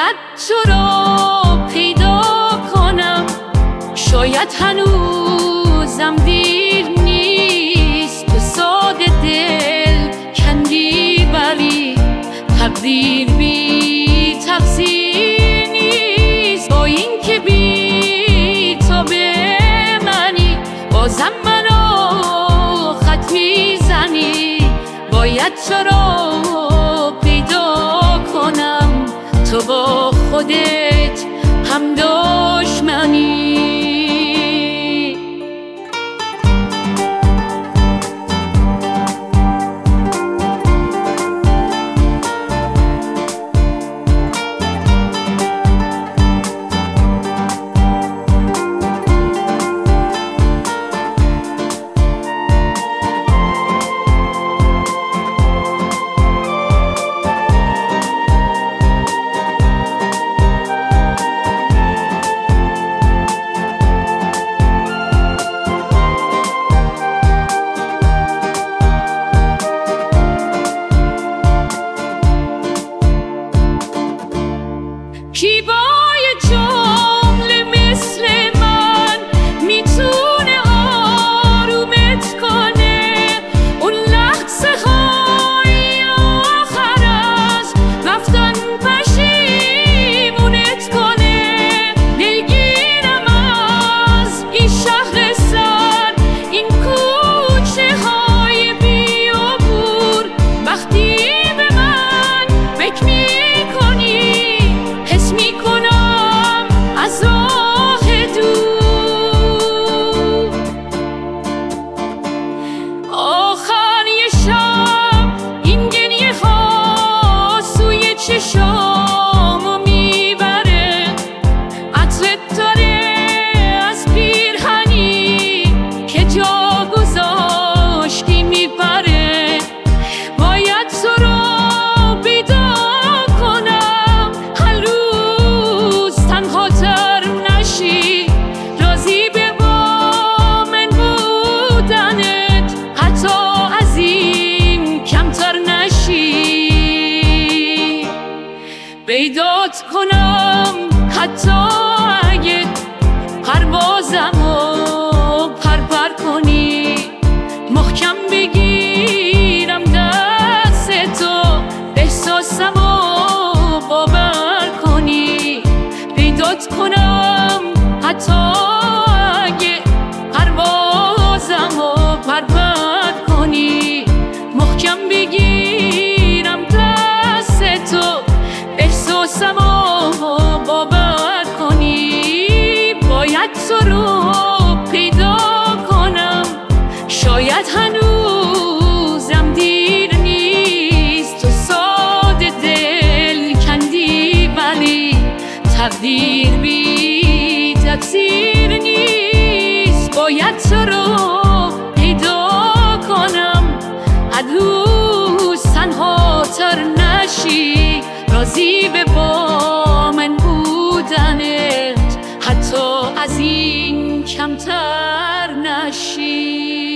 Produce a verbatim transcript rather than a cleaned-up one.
باید تو رو پیدا کنم، شاید هنوزم دیر نیست. تو ساده دل کندی ولی تقدیر بی تقصیر نیست. با این که بی تو به منی بازم منو خط میزنی. باید تو رو پیدا کنم، تو با خودت هم دشمنی. کی با یه جمله مثل من میتونه آرومت کنه؟ اون لحظه های آخر از رفتن پشیمونت کنه. دلگیرم از این شهر سر، این کوچه های بیابور. وقتی به من فکر میکنی حس میکنم از راه دور. آخر یه شب این گریه ها سوی چشامو میبره. عطرت داره از پیرهنی که جا گذاشتی میپره. باید تو رو پیدا کنم، هر روز تنها تر نشی. راضی به با من بودنت، حتی از این کمتر نشی. پیدات کنم حتی اگه پروازمو پرپر کنی. محکم بگیرم دست تو، احساسمو باور کنی. پیدات کنم حتی اگه پروازمو پرپر کنی. محکم بگیرم دست تو، احساسمو باور کنی. باید تو رو پیدا کنم، شاید هنوزم دیر نیست. تو ساده دل کندی ولی تقدیر بی تقصیر نیست. باید تو رو پیدا کنم، هنوز تنها تر نشی. راضی به با من بودنت، حتی از این کمتر نشی.